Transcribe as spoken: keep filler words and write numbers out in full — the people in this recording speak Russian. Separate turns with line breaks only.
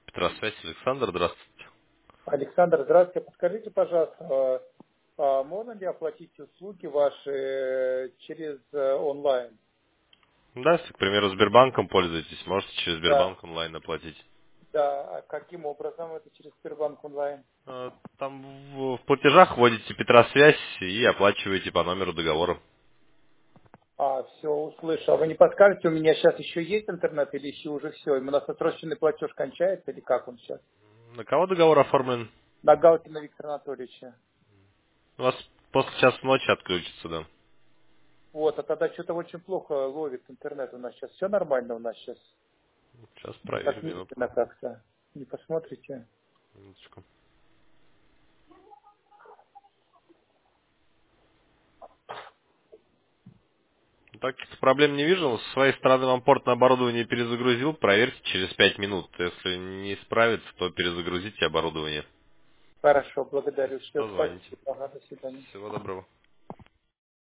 Петросвязь, Александр, здравствуйте.
Александр, здравствуйте. Подскажите, пожалуйста, а можно ли оплатить услуги ваши э, через э, онлайн?
Да, если, к примеру, Сбербанком пользуетесь, можете через
Да,
Сбербанк онлайн оплатить.
да. А каким образом это через Сбербанк онлайн?
Э, Там в в платежах вводите Петросвязь и оплачиваете по номеру договора.
А, все, услышал. А вы не подскажете, у меня сейчас еще есть интернет или еще уже все? У нас отсроченный платеж кончается или как он сейчас?
На кого договор оформлен?
На Галкина Виктора Анатольевича.
У вас после часа ночи отключится, да.
Вот, а тогда что-то очень плохо ловит интернет у нас сейчас. Все нормально у нас сейчас.
Сейчас
Так
проверю, минутку.
медленно как-то. Не посмотрите.
Минуточку. Так, проблем не вижу. С своей стороны вам портное оборудование перезагрузил. Проверьте через пять минут. Если не справится, то перезагрузите оборудование.
Хорошо,
Если
благодарю. Все,
что, звоните.
спасибо. Ага, до свидания.
Всего доброго.